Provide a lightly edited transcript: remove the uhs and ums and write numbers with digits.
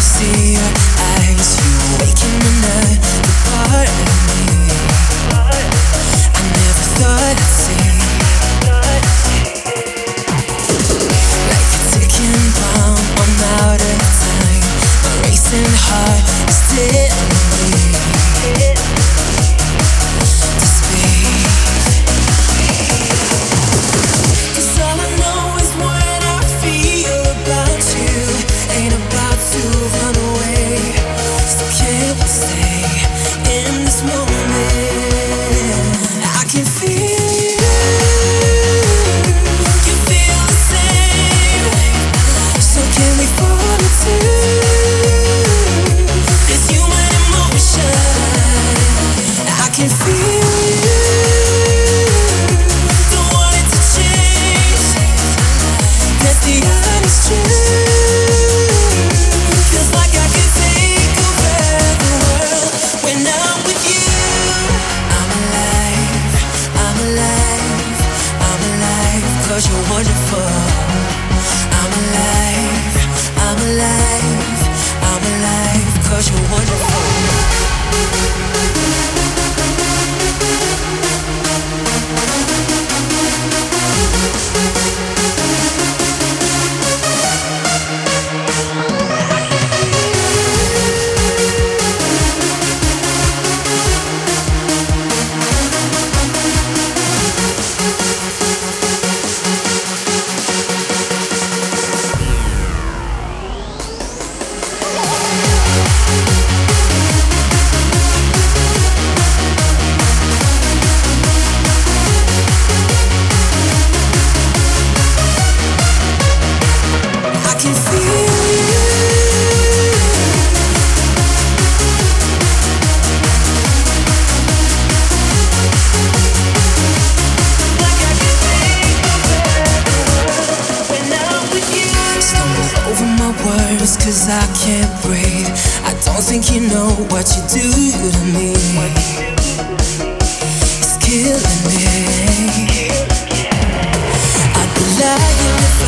see your eyes, you waking another part of me. I never thought I'd see, like a ticking bomb, I'm out of time. A racing heart is telling me to speak. 'Cause all I know is what I feel about you ain't about to run away. So can we stay in this moment? I can feel you, you feel the same. So can we fall into this human emotion? I can feel you, don't want it to change. That's the honest truth. Feels like I can take over the world when I'm with you. I'm alive, I'm alive, I'm alive, 'cause you're wonderful. I'm alive, I'm alive, I'm alive, 'cause you're wonderful. I can feel you, like I can take over the world when I'm with you. Stumble over my words 'cause I can't breathe. I don't think you know what you do to me. It's killing me. I'd be lying if